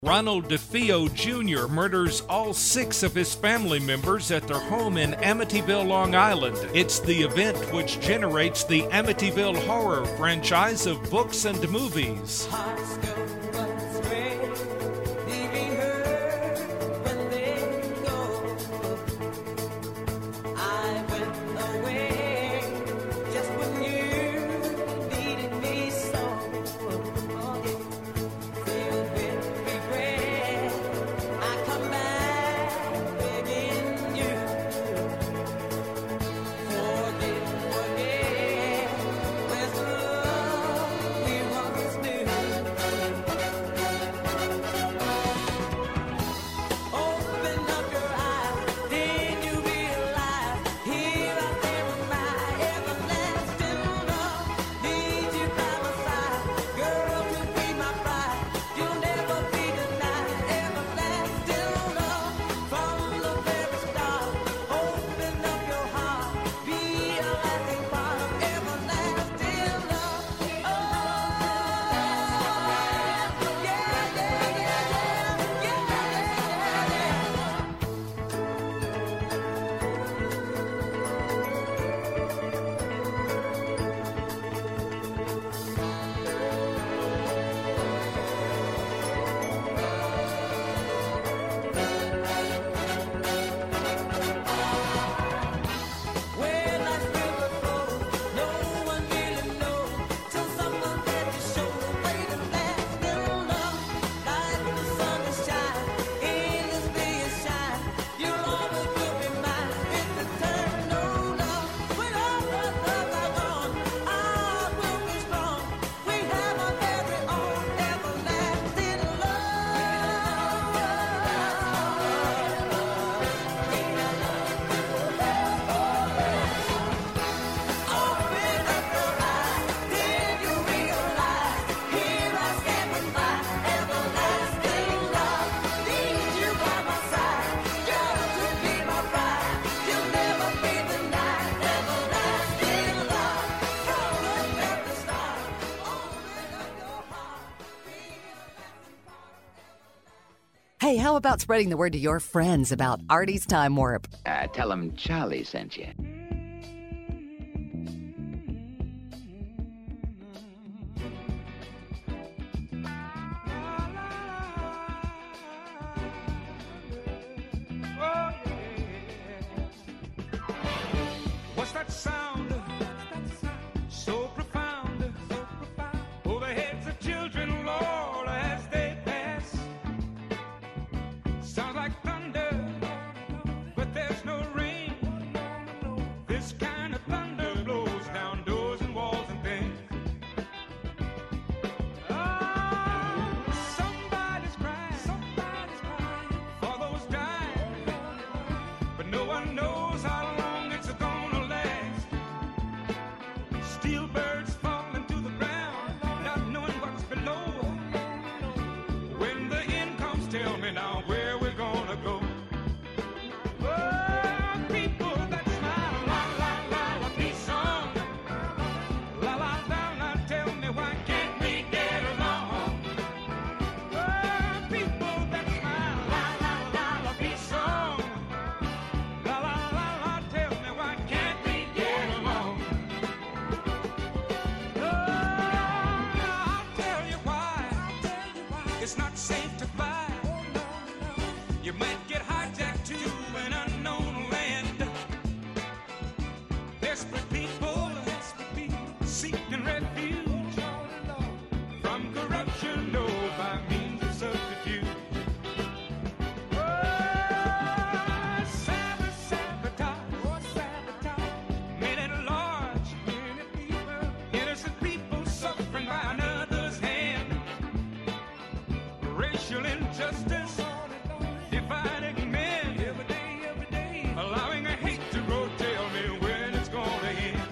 Ronald DeFeo Jr. murders all 6 of his family members at their home in Amityville, Long Island. It's the event which generates the Amityville horror franchise of books and movies. Hey, how about spreading the word to your friends about Artie's Time Warp? Tell them Charlie sent you. What's that sound? So profound. Over heads of children, Lord, as they pass. Sounds like thunder, but there's no rain. This kind of thunder blows down doors and walls and things. Somebody's crying for those dying, but no one knows how long it's gonna last. Steel birds falling to the ground, not knowing what's below. When the end comes, tell me now where we're gonna go. Oh, people that smile, la la la, a peace song. La la la, now tell me why can't we get along? Oh, people that smile, la la la, a peace song. La la la la, tell me why can't we get along? Oh, I'll tell you why. It's not safe to fly. You might get hijacked to an unknown land. Desperate people seeking refuge from corruption, no, by means of subterfuge. Oh, sabotage, made at large. Innocent people suffering by another's hand. Racial injustice, dividing men, every day, allowing a hate to grow. Tell me when it's gonna end.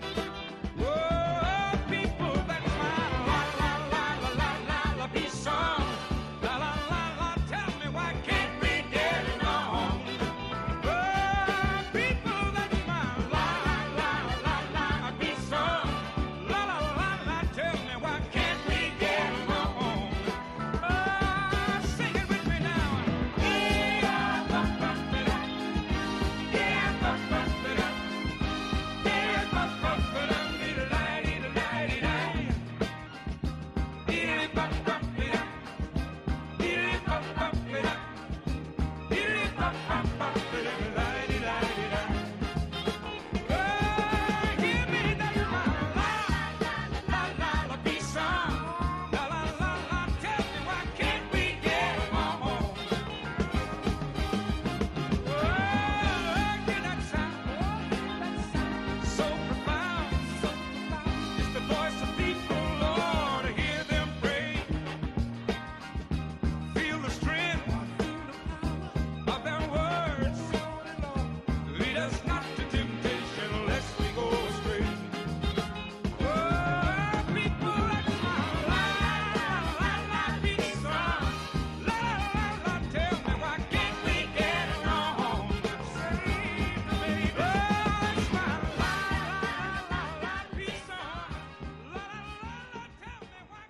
Oh, people that smile, la la la la la la, peace song. La la la la, tell me why can't we get along? Oh, people that smile, la la la la la, peace song. La la la la, tell me why can't we get along? Oh,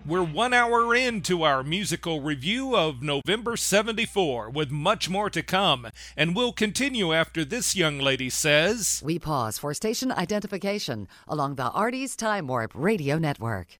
We're 1 hour into our musical review of November 74 with much more to come, and we'll continue after this young lady says... We pause for station identification along the Artie's Time Warp Radio Network.